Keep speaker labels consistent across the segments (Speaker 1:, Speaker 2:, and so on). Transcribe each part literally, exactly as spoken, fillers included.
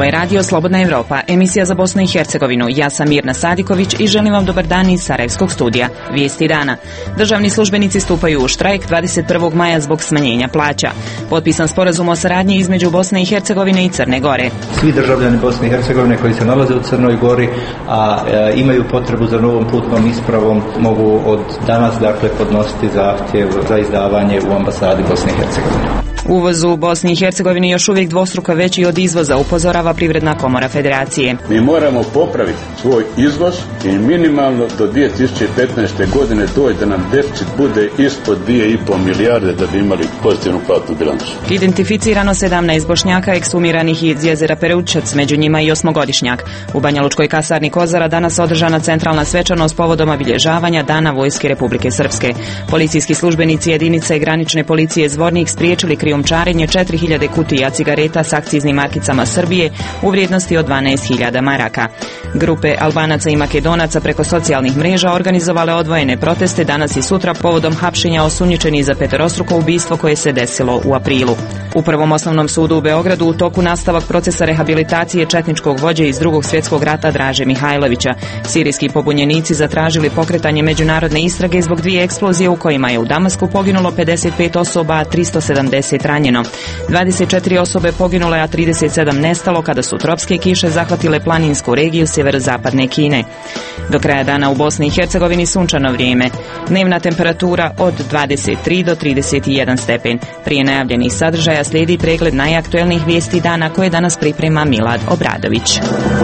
Speaker 1: je Radio Slobodna Evropa, emisija za Bosnu i Hercegovinu. Ja sam Mirna Sadiković i želim vam dobar dan iz Sarajevskog studija. Vijesti dana. Državni službenici stupaju u štrajk dvadeset prvog maja zbog smanjenja plaća. Potpisan sporazum o saradnji između Bosne i Hercegovine i Crne Gore.
Speaker 2: Svi državljani Bosne i Hercegovine koji se nalaze u Crnoj Gori, a e, imaju potrebu za novom putnom ispravom, mogu od danas dakle podnositi zahtjev za izdavanje u ambasadi Bosne i Hercegovine.
Speaker 1: Uvoz u Bosni i Hercegovini još uvijek dvostruko veći od izvoza, upozorava Privredna komora Federacije.
Speaker 3: Mi moramo popraviti svoj izvoz i minimalno do dvije tisuće petnaeste. godine doći da nam deficit bude ispod dvije i pol milijarde da bi imali pozitivnu platnu bilancu.
Speaker 1: Identificirano sedamnaest Bošnjaka ekshumiranih iz jezera Peručac, među njima i osmogodišnjak. U Banja Lučkoj kasarni Kozara danas održana centralna svečanost povodom obilježavanja Dana Vojske Republike Srpske. Policijski službenici jedinice granične policije Zvornik spriječili krijumčarenje četiri hiljade kutija cigareta s akciznim markicama Srbije u vrijednosti od dvanaest hiljada maraka. Grupe Albanaca i Makedonaca preko socijalnih mreža organizovale odvojene proteste danas i sutra povodom hapšenja osumnjičenih za peterostruko ubistvo koje se desilo u aprilu. U Prvom osnovnom sudu u Beogradu u toku nastavak procesa rehabilitacije četničkog vođe iz Drugog svjetskog rata Draže Mihajlovića. Sirijski pobunjenici zatražili pokretanje međunarodne istrage zbog dvije eksplozije u kojima je u Damasku poginulo pedeset pet osoba, a tristo sedamdeset ranjeno. dvadeset četiri osobe poginule, a trideset sedam nestalo kada su tropske kiše zahvatile planinsku regiju sjeverozapadne Kine. Do kraja dana u Bosni i Hercegovini sunčano vrijeme. Dnevna temperatura od dvadeset tri do trideset jedan stepen. Prije najavljenih sadržaja slijedi pregled najaktuelnijih vijesti dana koje danas priprema Milad Obradović.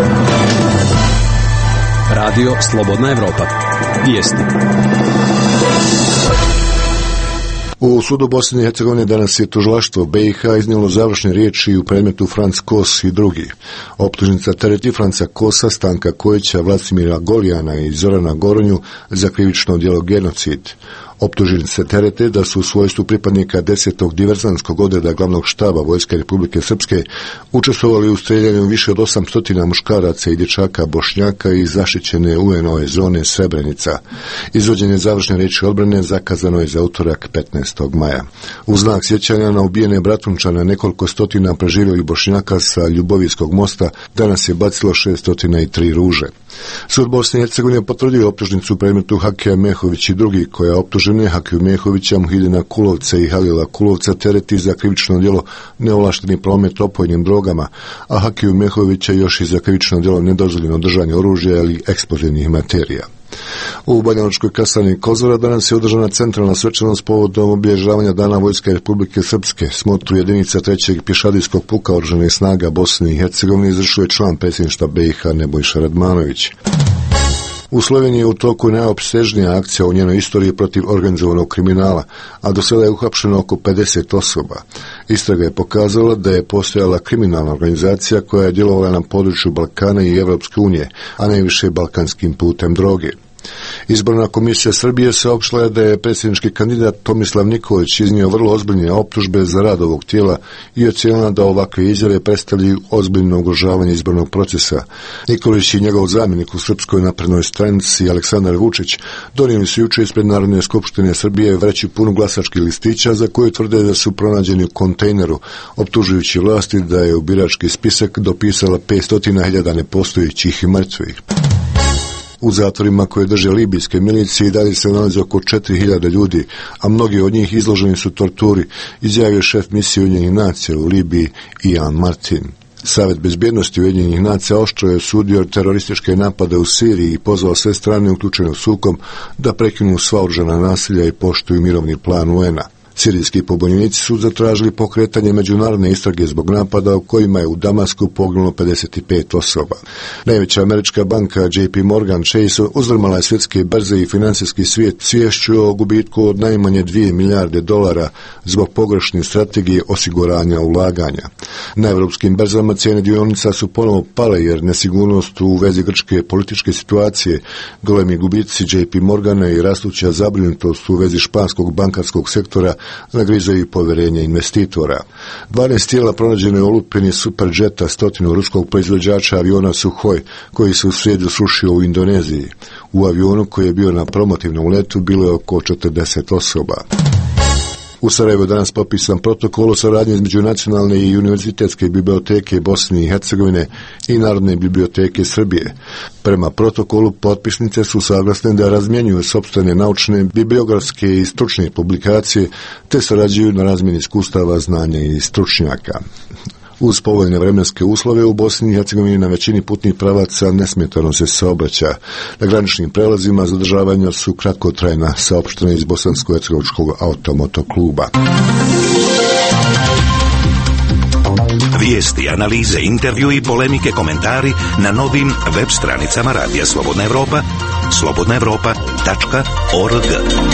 Speaker 4: Radio Slobodna Evropa. Vijesti.
Speaker 5: U sudu Bosne i Hercegovine danas je tužilaštvo B i H iznijelo završne riječi u predmetu Franc Kos i drugi. Optužnica tereti Franca Kosa, Stanka Kojića, Vladimira Golijana i Zorana Goronju za krivično djelo genocid. Optuženice terete da su u svojstvu pripadnika desetog diverzantskog odreda glavnog štaba Vojske Republike Srpske učestvovali u streljanju više od osamsto muškaraca i dječaka Bošnjaka iz zaštićene U N O-ve zone Srebrenica. Izvođenje završne riječi odbrane zakazano je za utorak petnaestog maja. U znak sjećanja na ubijene bratunčane nekoliko stotina preživjelih Bošnjaka sa Ljubovijskog mosta danas je bacilo šeststo tri ruže. Sud Bosne i Hercegovine potvrdio optužnicu u predmetu Hakija Mehović i drugi, koja optužene Hakiju Mehovića, Muhidina Kulovca i Halila Kulovca tereti za krivično djelo neovlašteni promet opojnim drogama, a Hakiju Mehovića još i za krivično djelo nedozvoljeno držanje oružja ili eksplozivnih materija. U Banja Lučkoj kasarni Kozara danas je održana centralna svečanost povodom obilježavanja Dana Vojske Republike Srpske. Smotru jedinica trećeg pješadijskog puka oružanih snaga Bosne i Hercegovine izvršio je član predsjedništva B i H Nebojša Radmanović. U Sloveniji je u toku najopsežnija akcija u njenoj istoriji protiv organizovanog kriminala, a do sada je uhapšeno oko pedeset osoba. Istraga je pokazala da je postojala kriminalna organizacija koja je djelovala na području Balkana i Evropske unije, a najviše balkanskim putem droge. Izborna komisija Srbije saopštila je da je predsjednički kandidat Tomislav Nikolić iznio vrlo ozbiljne optužbe za rad ovog tijela i ocijenila da ovakve izjave predstavljaju ozbiljno ugrožavanje izbornog procesa. Nikolić i njegov zamjenik u Srpskoj naprednoj stranici Aleksandar Vučić donijeli su jučer ispred Narodne skupštine Srbije vreću punu glasačkih listića za koje tvrde da su pronađeni u kontejneru, optužujući vlasti da je u birački spisak dopisala petsto hiljada nepostojećih i mrtvih. U zatvorima koje drže libijske milicije i dalje se nalazi oko četiri hiljade ljudi, a mnogi od njih izloženi su torturi, izjavio šef misije Ujedinjenih nacija u Libiji Ian Martin. Savjet bezbjednosti Ujedinjenih nacija oštro je osudio terorističke napade u Siriji i pozvao sve strane uključene u sukob da prekinu sva oružana nasilja i poštuju mirovni plan U N-a. Sirijski pobunjenici su zatražili pokretanje međunarodne istrage zbog napada u kojima je u Damasku poginulo pedeset pet osoba. Najveća američka banka J P Morgan Chase uzdrmala je svjetske berze i financijski svijet sviješću o gubitku od najmanje dvije milijarde dolara zbog pogrešne strategije osiguranja ulaganja. Na evropskim berzama cijene dionica su ponovo pale jer nesigurnost u vezi grčke političke situacije, golemi gubici J P Morgana i rastuća zabrinutost u vezi španskog bankarskog sektora nagrizaju povjerenje investitora. dvanaest tijela pronađeno je u olupini Superjeta, stotinu ruskog proizvođača aviona Suhoj, koji se u srijedu srušio u Indoneziji. U avionu koji je bio na promotivnom letu bilo je oko četrdeset osoba. U Sarajevu danas potpisan protokol o saradnji između Nacionalne i univerzitetske biblioteke Bosne i Hercegovine i Narodne biblioteke Srbije. Prema protokolu potpisnice su saglasne da razmjenjuju sopstvene naučne, bibliografske i stručne publikacije te sarađuju na razmjeni iskustava, znanja i stručnjaka. Uz povoljne vremenske uslove u Bosni i Hercegovini na većini putnih pravaca nesmetano se saobraća. Na graničnim prelazima zadržavanja su kratkotrajna, saopštena iz Bosansko-hercegovačkog automotokluba.
Speaker 6: Vijesti, analize, intervju i polemike, komentari na novim web stranicama Radija Slobodna Evropa, slobodna evropa tačka org.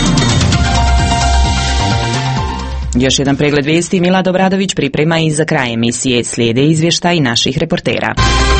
Speaker 1: Još jedan pregled vijesti Milad Obradović priprema i za kraj emisije. Slijede izvještaj naših reportera.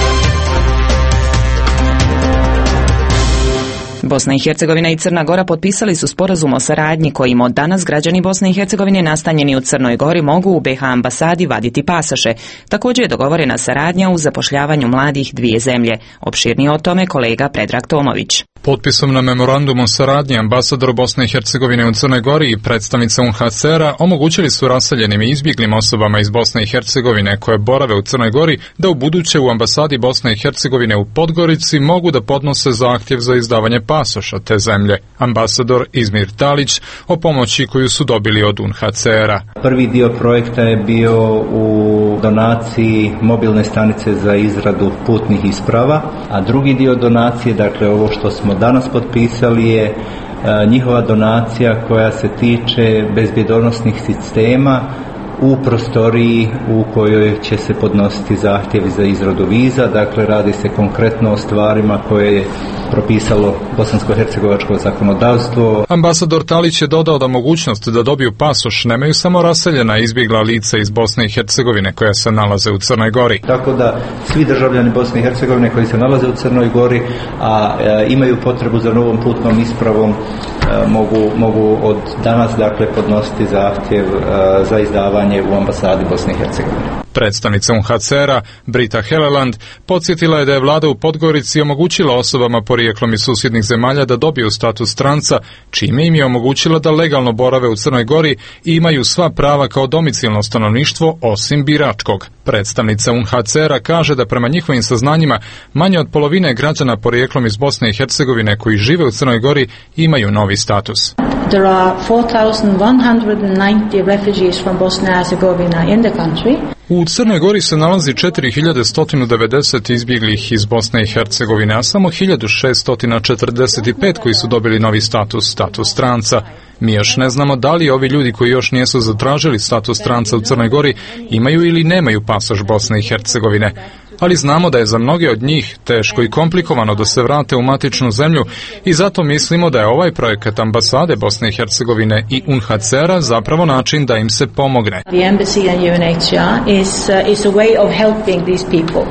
Speaker 1: Bosna i Hercegovina i Crna Gora potpisali su sporazum o saradnji kojim od danas građani Bosne i Hercegovine nastanjeni u Crnoj Gori mogu u be ha ambasadi vaditi pasoše. Također je dogovorena saradnja u zapošljavanju mladih dvije zemlje. Opširnije o tome kolega Predrag Tomović.
Speaker 7: Potpisom na memorandum o saradnji ambasador Bosne i Hercegovine u Crnoj Gori i predstavnica U N H C R-a omogućili su raseljenim i izbjeglim osobama iz Bosne i Hercegovine koje borave u Crnoj Gori da u buduće u ambasadi Bosne i Hercegovine u Podgorici mogu da podnose zahtjev za izdavanje pasoša te zemlje. Ambasador Izmir Talić o pomoći koju su dobili od U N H C R-a.
Speaker 2: Prvi dio projekta je bio u donaciji mobilne stanice za izradu putnih isprava, a drugi dio donacije, dakle ovo što smo danas potpisali, je njihova donacija koja se tiče bezbjedonosnih sistema u prostoriji u kojoj će se podnositi zahtjevi za izradu viza. Dakle, radi se konkretno o stvarima koje je propisalo bosansko-hercegovačko zakonodavstvo.
Speaker 7: Ambasador Talić je dodao da mogućnost da dobiju pasoš nemaju samo raseljena izbjegla lica iz Bosne i Hercegovine koja se nalaze u Crnoj Gori.
Speaker 2: Tako da svi državljani Bosne i Hercegovine koji se nalaze u Crnoj Gori, a e, imaju potrebu za novom putnom ispravom, e, mogu, mogu od danas dakle podnositi zahtjev e, za izdavanje u ambasadi Bosne i Hercegovine.
Speaker 7: Predstavnica U N H C R-a Brita Heleland podsjetila je da je vlada u Podgorici omogućila osobama porijeklom iz susjednih zemalja da dobiju status stranca, čime im je omogućila da legalno borave u Crnoj Gori i imaju sva prava kao domicilno stanovništvo osim biračkog. Predstavnica U N H C R-a kaže da prema njihovim saznanjima manje od polovine građana porijeklom iz Bosne i Hercegovine koji žive u Crnoj Gori imaju novi status.
Speaker 8: There are four thousand one hundred ninety refugees from Bosnia and Herzegovina in the country.
Speaker 7: U Crnoj Gori se nalazi četiri hiljade sto devedeset izbjeglih iz Bosne i Hercegovine, a samo hiljadu šeststo četrdeset pet koji su dobili novi status, status stranca. Mi još ne znamo da li ovi ljudi koji još nisu zatražili status stranca u Crnoj Gori imaju ili nemaju pasoš Bosne i Hercegovine. Ali znamo da je za mnoge od njih teško i komplikovano da se vrate u matičnu zemlju i zato mislimo da je ovaj projekat ambasade Bosne i Hercegovine i U N H C R-a zapravo način da im se pomogne.
Speaker 8: The embassy and U N H C R is, uh, is a way of helping these people.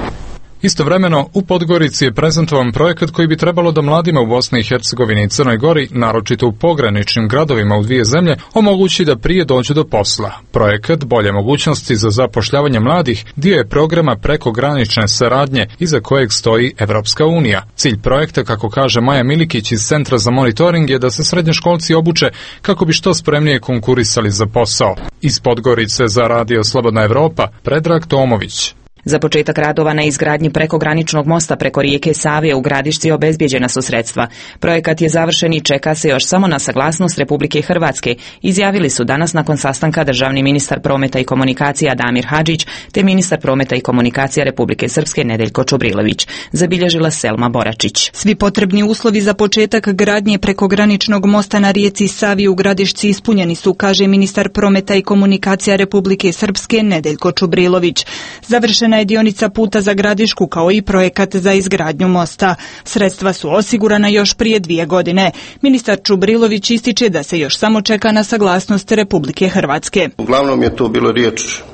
Speaker 7: Istovremeno, u Podgorici je prezentovan projekat koji bi trebalo da mladima u Bosni i Hercegovini i Crnoj Gori, naročito u pograničnim gradovima u dvije zemlje, omogući da prije dođu do posla. Projekat Bolje mogućnosti za zapošljavanje mladih dio je programa prekogranične saradnje iza kojeg stoji Evropska unija. Cilj projekta, kako kaže Maja Milikić iz Centra za monitoring, je da se srednjoškolci obuče kako bi što spremnije konkurisali za posao. Iz Podgorice za Radio Slobodna Evropa, Predrag Tomović.
Speaker 1: Za početak radova na izgradnji prekograničnog mosta preko rijeke Save u Gradišci obezbijeđena su sredstva. Projekat je završen i čeka se još samo na saglasnost Republike Hrvatske, izjavili su danas nakon sastanka državni ministar prometa i komunikacija Damir Hadžić te ministar prometa i komunikacija Republike Srpske Nedeljko Čubrilović, zabilježila Selma Boračić.
Speaker 9: Svi potrebni uslovi za početak gradnje prekograničnog mosta na rijeci Savi u Gradišci ispunjeni su, kaže ministar prometa i komunikacija Republike Srpske Nedeljko Čubrilović. Završen je dionica puta za Gradišku kao i projekat za izgradnju mosta. Sredstva su osigurana još prije dvije godine. Ministar Čubrilović ističe da se još samo čeka na saglasnost Republike Hrvatske.
Speaker 10: Uglavnom je to bilo riječ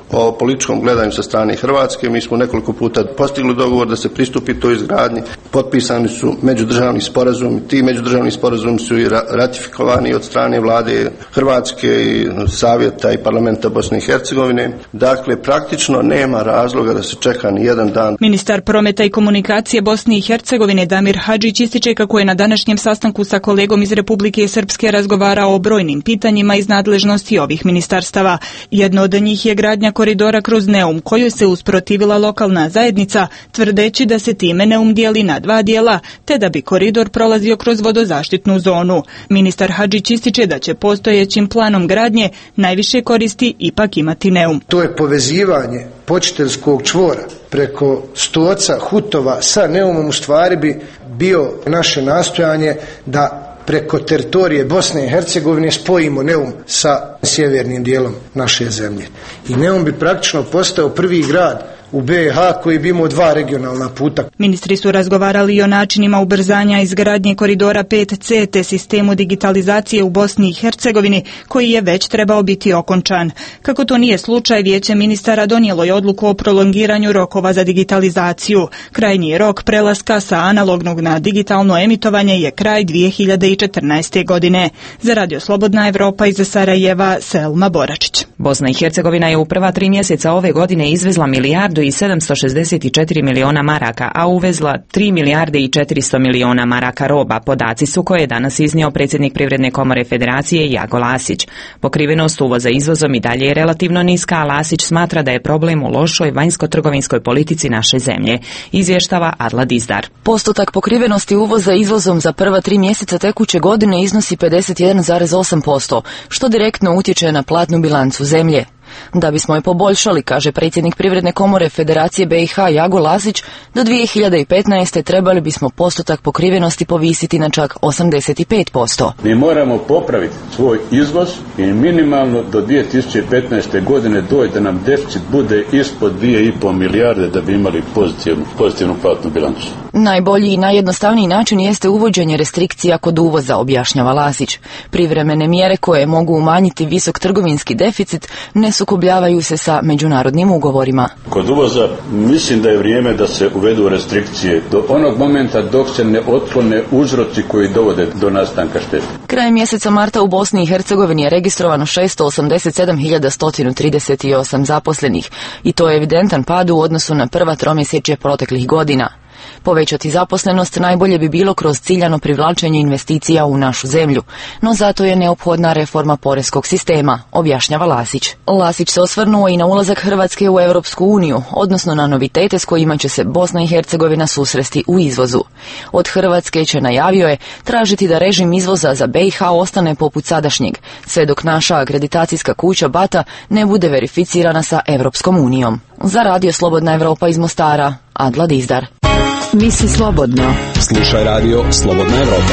Speaker 10: o političkom gledanju sa strane Hrvatske. Mi smo nekoliko puta postigli dogovor da se pristupi toj izgradnji. Potpisani su međudržavni sporazumi. Ti međudržavni sporazumi su i ratifikovani od strane vlade Hrvatske i Savjeta i parlamenta Bosne i Hercegovine. Dakle, praktično nema razloga da se čeka ni jedan dan.
Speaker 9: Ministar prometa i komunikacije Bosne i Hercegovine Damir Hadžić ističe kako je na današnjem sastanku sa kolegom iz Republike Srpske razgovarao o brojnim pitanjima iz nadležnosti ovih ministarstava. Jedno od njih je gradnja koridora kroz Neum, kojoj se usprotivila lokalna zajednica, tvrdeći da se time Neum dijeli na dva dijela, te da bi koridor prolazio kroz vodozaštitnu zonu. Ministar Hadžić ističe da će postojećim planom gradnje najviše koristi ipak imati Neum.
Speaker 11: To je povezivanje počiteljskog čvora preko Stoca, Hutova sa Neumom, u stvari bi bio naše nastojanje da preko teritorije Bosne i Hercegovine spojimo Neum sa sjevernim dijelom naše zemlje. I Neum bi praktično postao prvi grad u B i H koji bi imao dva regionalna puta.
Speaker 9: Ministri su razgovarali i o načinima ubrzanja izgradnje koridora pet C te sistemu digitalizacije u Bosni i Hercegovini koji je već trebao biti okončan. Kako to nije slučaj, Vijeće ministara donijelo je odluku o prolongiranju rokova za digitalizaciju. Krajnji rok prelaska sa analognog na digitalno emitovanje je kraj dvije hiljade četrnaeste. godine. Za Radio Slobodna Evropa iz Sarajeva, Selma Boračić.
Speaker 1: Bosna i Hercegovina je u prva tri mjeseca ove godine izvezla milijardu i sedamsto šezdeset četiri miliona maraka, a uvezla tri milijarde i četiristo miliona maraka roba. Podaci su koje je danas iznio predsjednik Privredne komore Federacije Jago Lasić. Pokrivenost uvoza izvozom i dalje je relativno niska, a Lasić smatra da je problem u lošoj vanjsko-trgovinskoj politici naše zemlje. Izvještava Adla Dizdar.
Speaker 12: Postotak pokrivenosti uvoza izvozom za prva tri mjeseca tekuće godine iznosi pedeset jedan zarez osam posto, što direktno utječe na platnu bilancu zemlje. Da bismo je poboljšali, kaže predsjednik Privredne komore Federacije B i H Jago Lasić, do dvije hiljade petnaeste. trebali bismo postotak pokrivenosti povisiti na čak osamdeset pet posto.
Speaker 3: Mi moramo popraviti svoj izvoz i minimalno do dvije tisuće petnaeste. godine doći da nam deficit bude ispod dvije i pol milijarde da bi imali pozitivnu, pozitivnu platnu bilancu.
Speaker 12: Najbolji i najjednostavniji način jeste uvođenje restrikcija kod uvoza, objašnjava Lasić. Privremene mjere koje mogu umanjiti visok trgovinski deficit ne sukobljavaju se sa međunarodnim ugovorima.
Speaker 3: Kod uvoza mislim da je vrijeme da se uvedu restrikcije do onog momenta dok se ne otklone uzroci koji dovode do nastanka štete.
Speaker 12: Krajem mjeseca marta u Bosni i Hercegovini je registrovano šesto osamdeset sedam hiljada sto trideset osam zaposlenih i to je evidentan pad u odnosu na prva tromjesečje proteklih godina. Povećati zaposlenost najbolje bi bilo kroz ciljano privlačenje investicija u našu zemlju, no zato je neophodna reforma poreskog sistema, objašnjava Lasić. Lasić se osvrnuo i na ulazak Hrvatske u Europsku uniju, odnosno na novitete s kojima će se Bosna i Hercegovina susresti u izvozu. Od Hrvatske će, najavio je, tražiti da režim izvoza za B i H ostane poput sadašnjeg, sve dok naša akreditacijska kuća BATA ne bude verificirana sa Europskom unijom. Za Radio Slobodna Evropa iz Mostara, Adla Dizdar.
Speaker 13: Misli slobodno.
Speaker 4: Slušaj Radio Slobodna Evropa.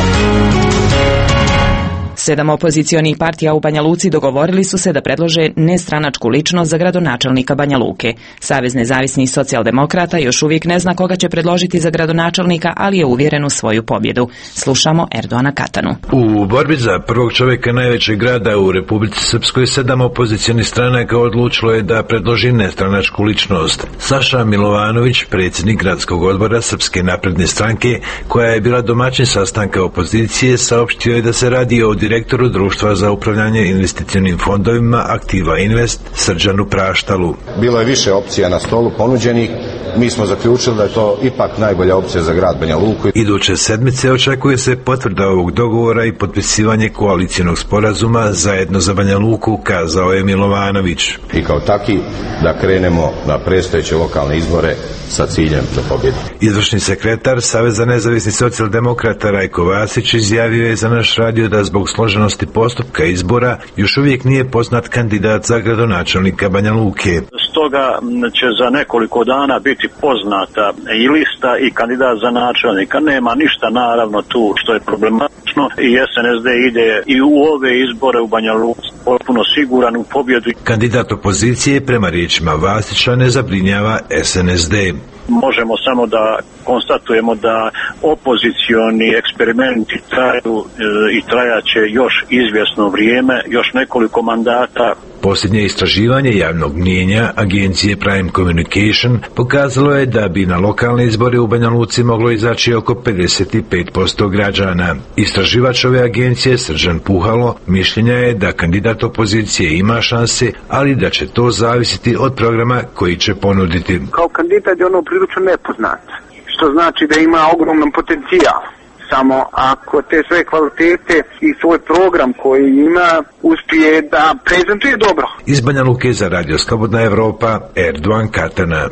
Speaker 1: Sedam opozicionih partija u Banja Luci dogovorili su se da predlože nestranačku ličnost za gradonačelnika Banja Luke. Savez nezavisnih socijaldemokrata još uvijek ne zna koga će predložiti za gradonačelnika, ali je uvjeren u svoju pobjedu. Slušamo Erdoana Katanu.
Speaker 14: U borbi za prvog čovjeka najvećeg grada u Republici Srpskoj sedam opozicionih stranaka odlučilo je da predloži nestranačku ličnost. Saša Milovanović, predsjednik gradskog odbora Srpske napredne stranke, koja je bila domaćin sastanka opozicije, saopštio je da se radi o direktoru društva za upravljanje investicionim fondovima Aktiva Invest Srđanu Praštalu.
Speaker 15: Bilo je više opcija na stolu ponuđenih. Mi smo zaključili da je to ipak najbolja opcija za grad Banja Luku.
Speaker 14: Iduće sedmice očekuje se potvrda ovog dogovora i potpisivanje koalicijnog sporazuma zajedno za Banja Luku, kazao je Milovanović.
Speaker 15: I kao taki da krenemo na predstojeće lokalne izbore sa ciljem za pobjedu.
Speaker 14: Izvršni sekretar Saveza nezavisnih socijaldemokrata Rajko Vasić izjavio je za naš radio da zbog složenosti postupka izbora još uvijek nije poznat kandidat za gradonačelnika Banja Luke.
Speaker 16: Stoga će za nekoliko dana biti poznata i lista i kandidat za načelnika. Nema ništa naravno tu što je problematično i S N S D ide i u ove izbore u Banja Luci potpuno siguran u pobjedu.
Speaker 14: Kandidat opozicije prema riječima Vasića ne zabrinjava S N S D.
Speaker 16: Možemo samo da konstatujemo da opozicioni eksperimenti traju e, i trajaće još izvjesno vrijeme, još nekoliko mandata.
Speaker 14: Posljednje istraživanje javnog mnijenja agencije Prime Communication pokazalo je da bi na lokalne izbore u Banja Luci moglo izaći oko pedeset pet posto građana. Istraživač ove agencije Srđan Puhalo mišljenja je da kandidat opozicije ima šanse, ali da će to zavisiti od programa koji će ponuditi.
Speaker 17: Kao kandidat je ono prilično nepoznat, što znači da ima ogroman potencijal. Samo ako te sve kvalitete i svoj program koji ima uspije da prezentuje dobro.
Speaker 14: Iz Banja Luke za Radio Slobodna Evropa, Erdogan Katana.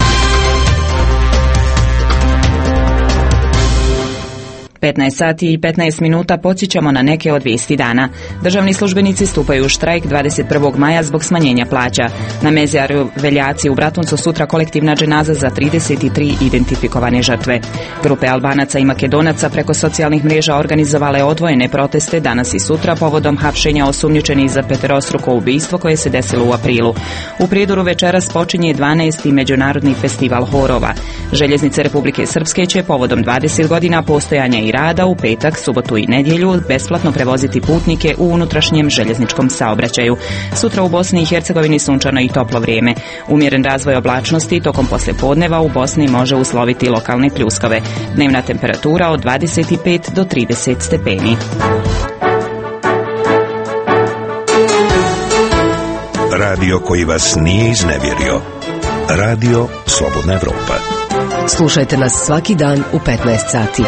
Speaker 1: petnaest sati i petnaest minuta podsjećamo na neke od vijesti dana. Državni službenici stupaju u štrajk dvadeset prvog maja zbog smanjenja plaća. Na Mezjaru Veljaci u Bratuncu sutra kolektivna dženaza za trideset tri identifikovane žrtve. Grupe Albanaca i Makedonaca preko socijalnih mreža organizovale odvojene proteste danas i sutra povodom hapšenja osumnjičenih za peterostruko ubistvo koje se desilo u aprilu. U Prijedoru večeras počinje dvanaesti međunarodni festival horova. Željeznice Republike Srpske će povodom dvadeset godina postojanja i rada u petak, subotu i nedjelju besplatno prevoziti putnike u unutrašnjem željezničkom saobraćaju. Sutra u Bosni i Hercegovini sunčano i toplo vrijeme. Umjeren razvoj oblačnosti tokom poslijepodneva u Bosni može usloviti lokalne pljuskove. Dnevna temperatura od dvadeset pet do trideset stepeni.
Speaker 6: Radio koji vas nije iznevjerio. Radio Slobodna Evropa.
Speaker 13: Slušajte nas svaki dan u petnaest sati.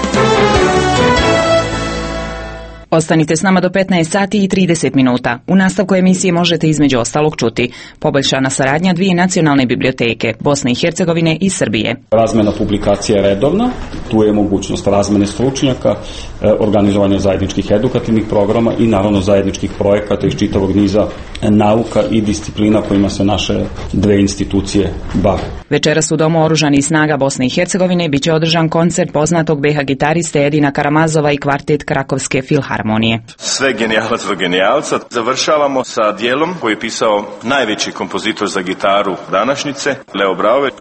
Speaker 1: Ostanite s nama do petnaest sati i trideset minuta. U nastavku emisije možete između ostalog čuti poboljšana saradnja dvije nacionalne biblioteke, Bosne i Hercegovine i Srbije.
Speaker 18: Razmjena publikacija je redovna, tu je mogućnost razmjene stručnjaka, organizovanja zajedničkih edukativnih programa i naravno zajedničkih projekata iz čitavog niza nauka i disciplina kojima se naše dve institucije bave.
Speaker 1: Večeras u Domu oružanih snaga Bosne i Hercegovine biće održan koncert poznatog be ha gitariste Edina Karamazova i kvartet Krakovske filharmonije.
Speaker 19: Sve genijalac do genijalca. Završavamo sa dijelom koji je pisao najveći kompozitor za gitaru današnjice, Leo Braović.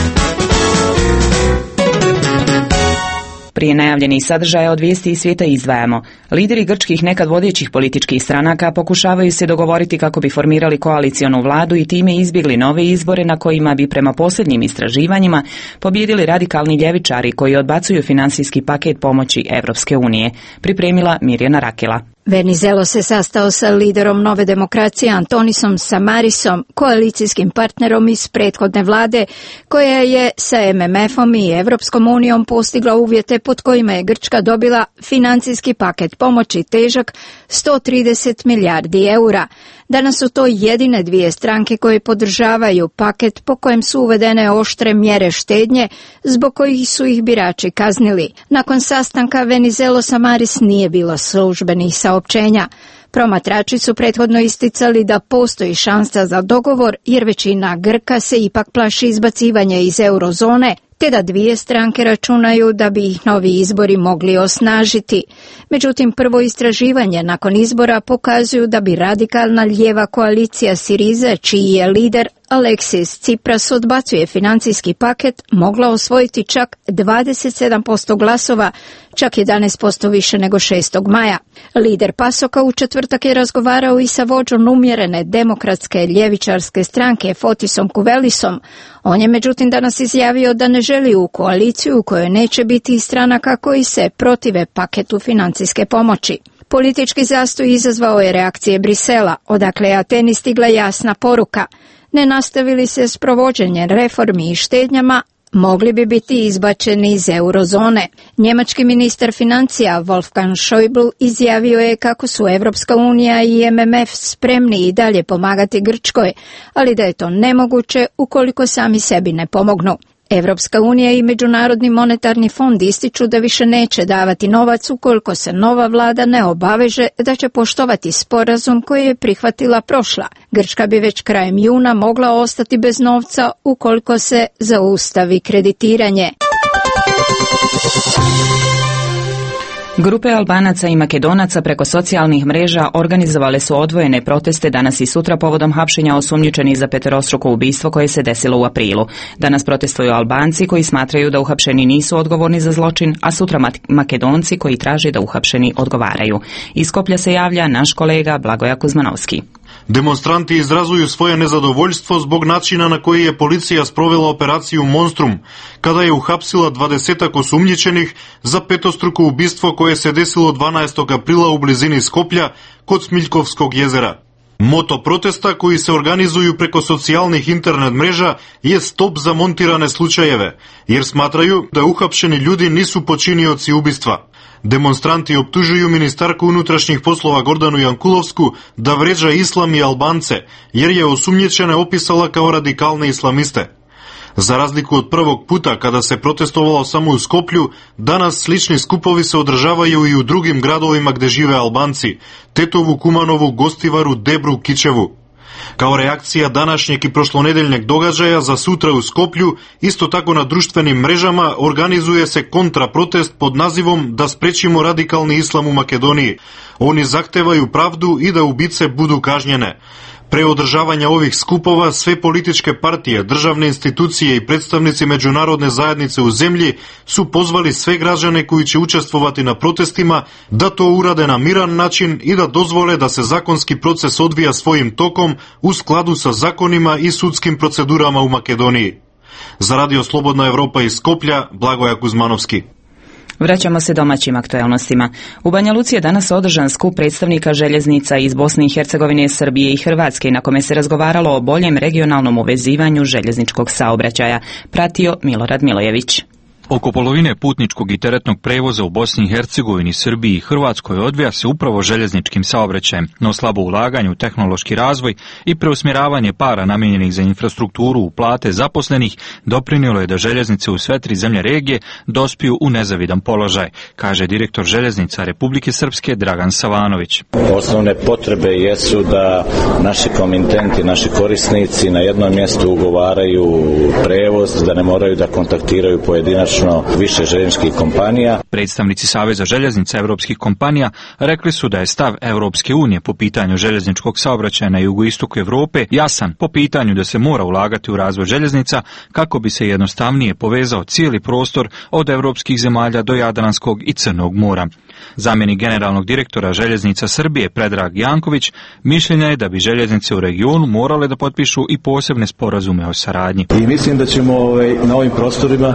Speaker 1: Prije najavljenih sadržaja od vijesti iz svijeta izdvajamo. Lideri grčkih nekad vodećih političkih stranaka pokušavaju se dogovoriti kako bi formirali koalicionu vladu i time izbjegli nove izbore na kojima bi prema posljednjim istraživanjima pobijedili radikalni ljevičari koji odbacuju financijski paket pomoći Evropske unije. Pripremila Mirjana Rakela.
Speaker 20: Venizelos se sastao sa liderom Nove demokracije Antonisom Samarisom, koalicijskim partnerom iz prethodne vlade, koja je sa em em efom i Evropskom unijom postigla uvjete pod kojima je Grčka dobila financijski paket pomoći težak sto trideset milijardi eura. Danas su to jedine dvije stranke koje podržavaju paket po kojem su uvedene oštre mjere štednje, zbog kojih su ih birači kaznili. Nakon sastanka Venizelos Samaris nije bilo službenih saopćenja. Promatrači su prethodno isticali da postoji šansa za dogovor jer većina Grka se ipak plaši izbacivanja iz eurozone, te da dvije stranke računaju da bi ih novi izbori mogli osnažiti. Međutim, prvo istraživanje nakon izbora pokazuju da bi radikalna lijeva koalicija Siriza, čiji je lider Aleksis Tsipras odbacuje financijski paket, mogla osvojiti čak dvadeset sedam posto glasova, čak jedanaest posto više nego šestog maja. Lider Pasoka u četvrtak je razgovarao i sa vođom umjerene demokratske ljevičarske stranke Fotisom Kuvelisom. On je međutim danas izjavio da ne želi u koaliciju u kojoj neće biti stranaka koji se protive paketu financijske pomoći. Politički zastoj izazvao je reakcije Brisela, odakle je Ateni stigla jasna poruka. Ne nastavili se s provođenjem reformi i štednjama, mogli bi biti izbačeni iz eurozone. Njemački ministar financija Wolfgang Schäuble izjavio je kako su Evropska unija i em em ef spremni i dalje pomagati Grčkoj, ali da je to nemoguće ukoliko sami sebi ne pomognu. Evropska unija i Međunarodni monetarni fond ističu da više neće davati novac ukoliko se nova vlada ne obaveže da će poštovati sporazum koji je prihvatila prošla. Grčka bi već krajem juna mogla ostati bez novca ukoliko se zaustavi kreditiranje.
Speaker 1: Grupe Albanaca i Makedonaca preko socijalnih mreža organizovale su odvojene proteste danas i sutra povodom hapšenja osumnjičenih za peterostruko ubistvo koje se desilo u aprilu. Danas protestuju Albanci koji smatraju da uhapšeni nisu odgovorni za zločin, a sutra Makedonci koji traže da uhapšeni odgovaraju. Iz Skoplja se javlja naš kolega Blagoja Kuzmanovski.
Speaker 21: Demonstranti izrazuju svoje nezadovoljstvo zbog načina na koji je policija sprovela operaciju Monstrum, kada je uhapsila dvadesetak osumnjičenih za petostruko ubistvo koje se desilo dvanaestog aprila u blizini Skoplja kod Smiljkovskog jezera. Moto protesta koji se organizuju preko socijalnih internet mreža je stop za montirane slučajeve, jer smatraju da uhapšeni ljudi nisu počinioci ubistva. Demonstranti optužuju ministarku unutrašnjih poslova Gordanu Jankulovsku da vređa islam i Albance, jer je osumnjičene opisala kao radikalne islamiste. Za razliku od prvog puta kada se protestovalo samo u Skoplju, danas slični skupovi se održavaju i u drugim gradovima gde žive Albanci, Tetovu, Kumanovu, Gostivaru, Debru, Kičevu. Kao reakcija današnjeg i prošlonedeljnog događaja za sutra u Skoplju, isto tako na društvenim mrežama organizuje se kontraprotest pod nazivom da sprečimo radikalni islam u Makedoniji. Oni zahtevaju pravdu i da ubice budu kažnjene. Pre održavanja ovih skupova sve političke partije, državne institucije i predstavnici međunarodne zajednice u zemlji su pozvali sve građane koji će učestvovati na protestima da to urade na miran način i da dozvole da se zakonski proces odvija svojim tokom u skladu sa zakonima i sudskim procedurama u Makedoniji. Za Radio Slobodna Evropa iz Skoplja, Blagoja Kuzmanovski.
Speaker 1: Vraćamo se domaćim aktuelnostima. U Banja Luci je danas održan skup predstavnika željeznica iz Bosne i Hercegovine, Srbije i Hrvatske, na kome se razgovaralo o boljem regionalnom uvezivanju željezničkog saobraćaja. Pratio Milorad Milojević.
Speaker 22: Oko polovine putničkog i teretnog prevoza u Bosni i Hercegovini, Srbiji i Hrvatskoj odvija se upravo željezničkim saobraćajem, no slabo ulaganje u tehnološki razvoj i preusmjeravanje para namijenjenih za infrastrukturu u plate zaposlenih doprinijelo je da željeznice u sve tri zemlje regije dospiju u nezavidan položaj, kaže direktor željeznica Republike Srpske Dragan Savanović.
Speaker 23: Osnovne potrebe jesu da naši komitenti, naši korisnici na jednom mjestu ugovaraju prevoz, da ne moraju da kontaktiraju pojedinačno više željezničkih kompanija.
Speaker 22: Predstavnici Saveza željeznica evropskih kompanija rekli su da je stav Europske unije po pitanju željezničkog saobraćaja na jugoistoku Europe jasan po pitanju da se mora ulagati u razvoj željeznica kako bi se jednostavnije povezao cijeli prostor od europskih zemalja do Jadranskog i Crnog mora. Zamjenik generalnog direktora željeznica Srbije Predrag Janković mišljenja je da bi željeznice u regionu morale da potpišu i posebne sporazume o saradnji.
Speaker 24: I mislim da ćemo ovaj, na ovim prostorima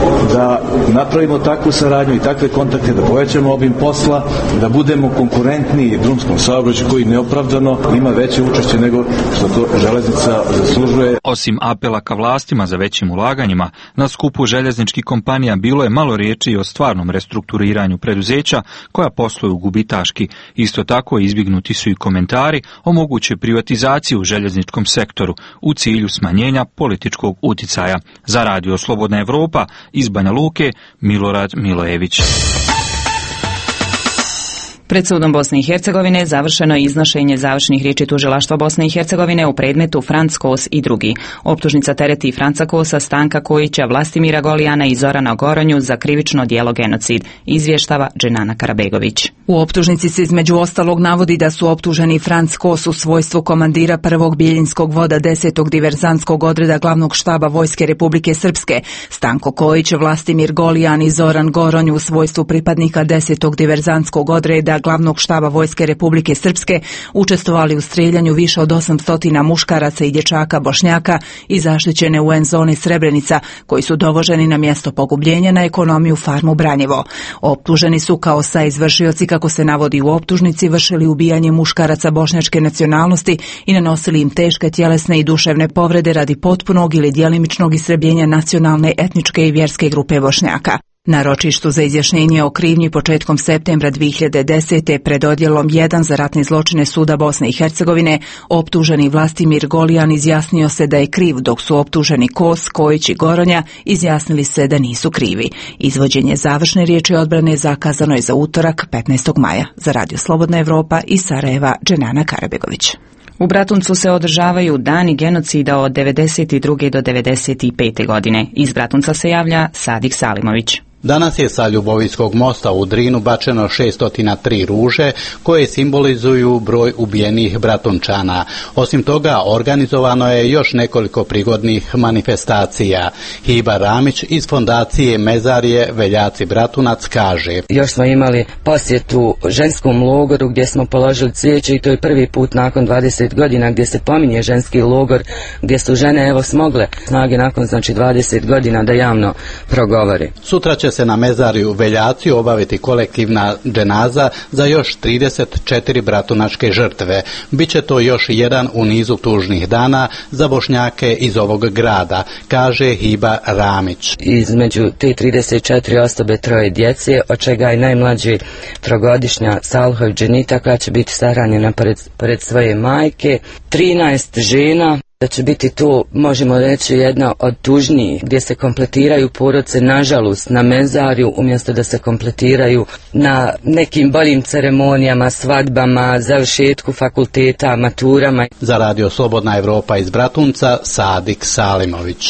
Speaker 24: da napravimo takvu saradnju i takve kontakte, da povećamo obim posla, da budemo konkurentni drumskom saobraćaju koji neopravdano ima veće učešće nego što to železnica zaslužuje.
Speaker 22: Osim apela ka vlastima za većim ulaganjima, na skupu željezničkih kompanija bilo je malo riječi i o stvarnom restrukturiranju preduzeća koja posluju gubitaški. Isto tako izbjegnuti su i komentari o mogućoj privatizaciji u željezničkom sektoru u cilju smanjenja političkog uticaja. Za Radio Slobodna Evropa iz Banja Luke, Milorad Milojević.
Speaker 1: Pred sudom Bosne i Hercegovine završeno je iznošenje završnih riječi tužilaštva Bosne i Hercegovine u predmetu Franc Kos i drugi. Optužnica tereti Franca Kosa, Stanka Kojića, Vlastimira Golijana i Zorana Goronju za krivično djelo genocid, izvještava Dženana Karabegović.
Speaker 25: U optužnici se između ostalog navodi da su optuženi Franc Kos u svojstvu komandira prvog Bijeljinskog voda desetog diverzantskog odreda glavnog štaba Vojske Republike Srpske, Stanko Kojić, Vlastimir Golijan i Zoran Goronju u svojstvu pripadnika desetog diverzantskog odreda glavnog štaba Vojske Republike Srpske učestvovali u streljanju više od osamsto muškaraca i dječaka Bošnjaka i zaštićene U N zone Srebrenica, koji su dovoženi na mjesto pogubljenja na ekonomiju farmu Branjevo. Optuženi su kao saizvršioci, kako se navodi u optužnici, vršili ubijanje muškaraca bošnjačke nacionalnosti i nanosili im teške tjelesne i duševne povrede radi potpunog ili djelimičnog istrebljenja nacionalne, etničke i vjerske grupe Bošnjaka. Na ročištu za izjašnjenje o krivnji početkom septembra dvije hiljade desete pred odjelom jedan za ratne zločine suda Bosne i Hercegovine optuženi Vlastimir Golijan izjasnio se da je kriv, dok su optuženi Kos, Kojić i Goronja izjasnili se da nisu krivi. Izvođenje završne riječi odbrane zakazano je za utorak petnaestog maja. Za Radio Slobodna Evropa iz Sarajeva, Dženana Karabegović.
Speaker 1: U Bratuncu se održavaju dani genocida od devedeset druge do devedeset pete godine. Iz Bratunca se javlja Sadik Salimović.
Speaker 2: Danas je sa Ljubovijskog mosta u Drinu bačeno šesto tri ruže koje simbolizuju broj ubijenih bratunčana. Osim toga, organizovano je još nekoliko prigodnih manifestacija. Hiba Ramić iz fondacije Mezarje Veljaci Bratunac kaže:
Speaker 5: Još smo imali posjetu ženskom logoru gdje smo položili cvijeće i to je prvi put nakon dvadeset godina gdje se pominje ženski logor, gdje su žene evo smogle snage nakon znači dvadeset godina da javno progovore.
Speaker 2: Sutra će se na Mezarju Veljaci obaviti kolektivna dženaza za još trideset četiri bratunačke žrtve. Biće to još jedan u nizu tužnih dana za Bošnjake iz ovog grada, kaže Hiba Ramić.
Speaker 5: Između te trideset četiri osobe troje djece, od čega je najmlađi trogodišnja Salhov Dženita koja će biti sahranjena pored, pored svoje majke, trinaest žena. Da će biti to, možemo reći, jedna od tužnijih, gdje se kompletiraju porodice, nažalost, na mezarju, umjesto da se kompletiraju na nekim boljim ceremonijama, svadbama, završetku fakulteta, maturama.
Speaker 2: Za Radio Slobodna Evropa iz Bratunca, Sadik Salimović.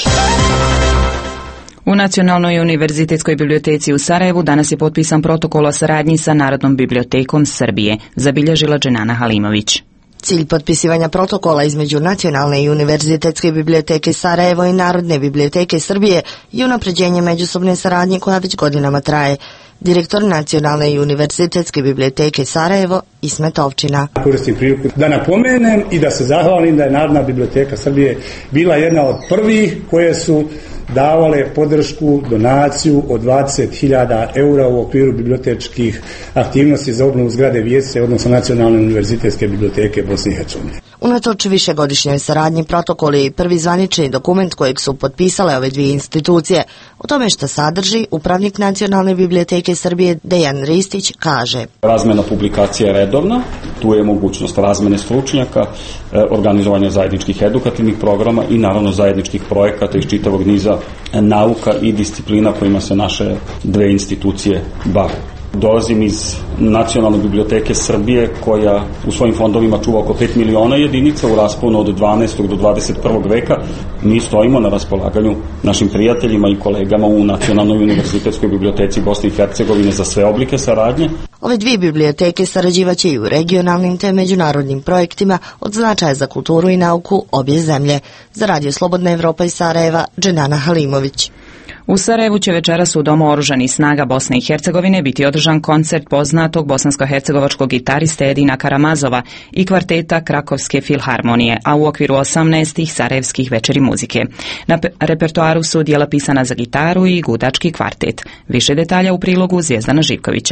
Speaker 1: U Nacionalnoj univerzitetskoj biblioteci u Sarajevu danas je potpisan protokol o saradnji sa Narodnom bibliotekom Srbije, zabilježila Dženana Halimović.
Speaker 7: Cilj potpisivanja protokola između Nacionalne i univerzitetske biblioteke Sarajevo i Narodne biblioteke Srbije je unapređenje međusobne saradnje koja već godinama traje. Direktor Nacionalne i univerzitetske biblioteke Sarajevo Ismet Ovčina.
Speaker 8: Koristim priliku da napomenem i da se zahvalim da je Narodna biblioteka Srbije bila jedna od prvih koje su davale podršku, donaciju od dvadeset hiljada eura u okviru bibliotečkih aktivnosti za obnovu zgrade Vijesice, odnosno Nacionalne univerzitetske biblioteke Bosne i Hercegovine.
Speaker 7: Unatoč višegodišnjoj saradnji protokol je prvi zvanični dokument kojeg su potpisale ove dvije institucije. O tome što sadrži, upravnik Nacionalne biblioteke Srbije Dejan Ristić kaže:
Speaker 18: Razmena publikacija je redovna, tu je mogućnost razmene stručnjaka, organizovanja zajedničkih edukativnih programa i naravno zajedničkih projekata iz čitavog niza nauka i disciplina kojima se naše dve institucije bave. Dolazim iz Nacionalne biblioteke Srbije koja u svojim fondovima čuva oko pet miliona jedinica u rasponu od dvanaestog do dvadeset prvog veka. Mi stojimo na raspolaganju našim prijateljima i kolegama u Nacionalnoj univerzitetskoj biblioteci Bosne i Hercegovine za sve oblike saradnje.
Speaker 7: Ove dvije biblioteke sarađivaće i u regionalnim te međunarodnim projektima od značaja za kulturu i nauku obje zemlje. Za Radio Slobodna Evropa iz Sarajeva, Dženana Halimović.
Speaker 1: U Sarajevu će večeras u Domu oružanih snaga Bosne i Hercegovine biti održan koncert poznatog bosansko-hercegovačkog gitariste Edina Karamazova i kvarteta Krakovske filharmonije, a u okviru osamnaestih sarajevskih večeri muzike. Na repertoaru su dijela pisana za gitaru i gudački kvartet. Više detalja u prilogu Zvijezdana Živkovića.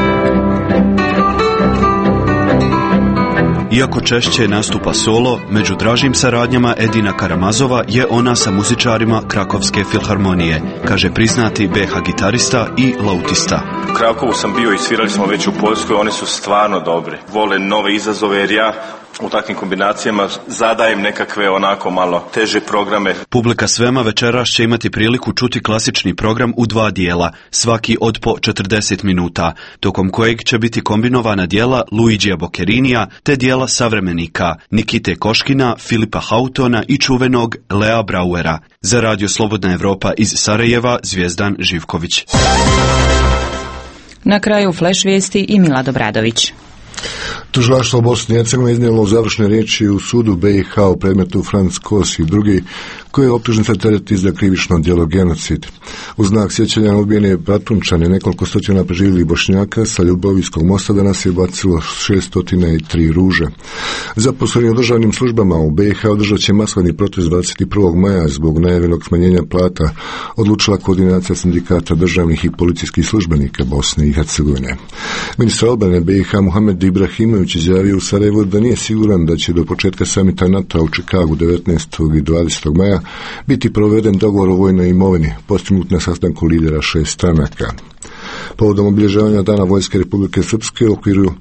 Speaker 10: Iako češće nastupa solo, među dražim saradnjama Edina Karamazova je ona sa muzičarima Krakovske filharmonije, kaže priznati be ha gitarista i lautista.
Speaker 19: U Krakovu sam bio i svirali smo već u Poljskoj, oni su stvarno dobri. Vole nove izazove jer ja u takvim kombinacijama zadajem nekakve onako malo teže programe.
Speaker 10: Publika Svema večeras će imati priliku čuti klasični program u dva dijela, svaki od po četrdeset minuta, tokom kojeg će biti kombinovana dijela Luigija Bocherinija te dijela savremenika Nikite Koškina, Filipa Hautona i čuvenog Lea Brauera. Za Radio Slobodna Evropa iz Sarajeva, Zvijezdan Živković.
Speaker 1: Na kraju flash vijesti i Milado Bradović.
Speaker 26: Tužilaštvo Bosne i Hercegovine iznijelo u završnoj riječi u sudu be i ha u predmetu Franc Kos i drugi, koji je optužen sa tereti za krivično djelo genocid. U znak sjećanja na ubijene bratunčane nekoliko stotina preživjelih Bošnjaka sa Ljubovijskog mosta danas je bacilo šesto tri ruže. Zaposleni u državnim službama u be i ha održat će masovni protest dvadeset prvog maja zbog najavljenog smanjenja plata, odlučila koordinacija sindikata državnih i policijskih službenika Bosne i Hercegovine. Ministar obrane be i ha Muhamed Ibrahimović izjavio u Sarajevu da nije siguran da će do početka samita NATO u Čikagu devetnaestog i dvadesetog maja biti proveden dogovor o vojnoj imovini, postignut na sastanku lidera šest stranaka. Povodom obilježavanja Dana Vojske Republike Srpske u okviru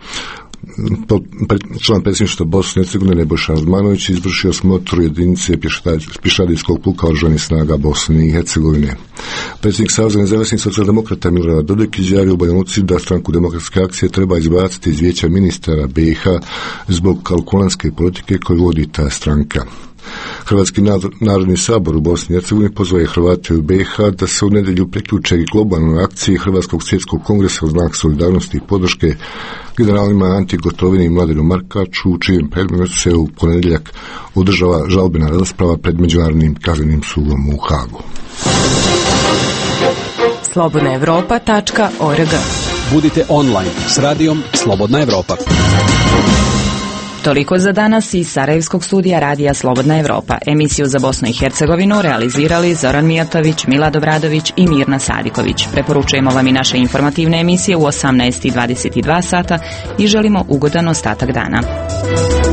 Speaker 26: član predsjedništva Bosne i Hercegovine Nebojša Radmanović izvršio smotru jedinice pješadijskog puka oružanih snaga Bosne i Hercegovine. Predsjednik Saveza nezavisnih socijaldemokrata Milorad Dodik izjavio u Banja Luci da stranku Demokratske akcije treba izbaciti iz vijeća ministara be i ha zbog kalkulanske politike koju vodi ta stranka. Hrvatski narodni sabor u Bosni i Hercegovini pozvao je Hrvate u B i H da se u nedjelju priključe i globalnoj akciji Hrvatskog svjetskog kongresa u znak solidarnosti i podrške generalima Anti Gotovini i Mladenu Markaču, u čijem predmetu se u ponedjeljak održava žalbena rasprava pred Međunarodnim kaznenim sudom u Hagu.
Speaker 13: slobodna evropa tačka org.
Speaker 3: Budite online s radijom Slobodna Evropa.
Speaker 1: Toliko za danas iz Sarajevskog studija Radija Slobodna Evropa. Emisiju za Bosnu i Hercegovinu realizirali Zoran Mijatović, Milad Obradović i Mirna Sadiković. Preporučujemo vam i naše informativne emisije u osamnaest i dvadeset dva sata i želimo ugodan ostatak dana.